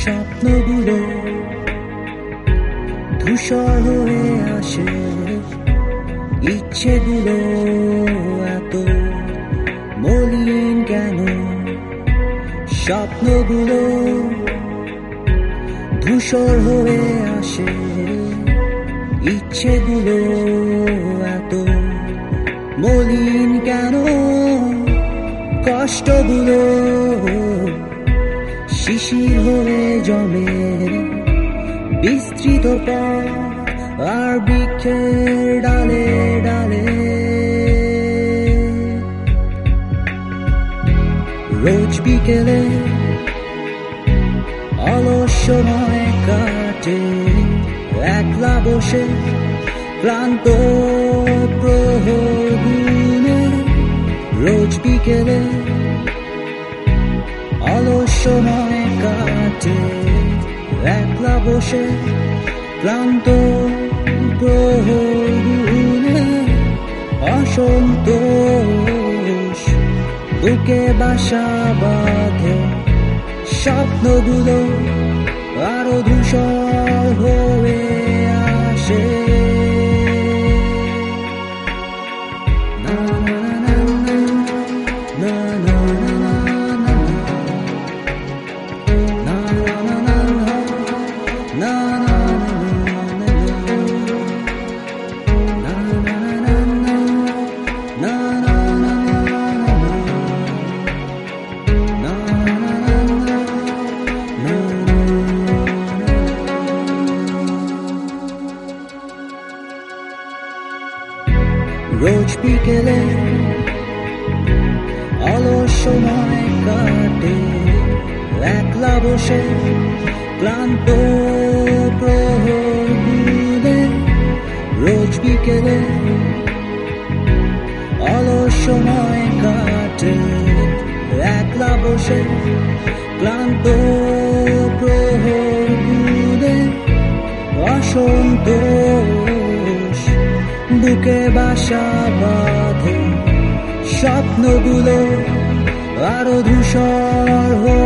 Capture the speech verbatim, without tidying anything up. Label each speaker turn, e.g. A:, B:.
A: স্বপ্নগুলো ধূসর হয়ে আসে, ইচ্ছেগুলো এত মলিন কেন? স্বপ্নগুলো ধূসর হয়ে আসে, ইচ্ছেগুলো এত মলিন কেন? কষ্টগুলো শিশির হয়ে জমে, বিস্তৃত পথ আর বৃক্ষের ডালে ডালে। রোজ বিকেলে অলস সময় কাটে, একলা বসে ক্লান্ত প্রহর গুনে। রোজ বিকেলে অলস সময় কাটে, একলা বসে ক্লান্ত প্রহর গুনে। অসন্তোষ বুকে বাসা বাঁধে, স্বপ্নগুলো আরো ধূসর হয়ে আসে। রোজ বিকেলে অলস সময় কাটে, একলা বসে ক্লান্ত প্রহর গুনে। রোজ বিকেলে অলস সময় কাটে, একলা বসে ক্লান্ত প্রহর গুনে। অসন্তোষ বুকে বাসা বাঁধে, স্বপ্নগুলো আরো ধূসর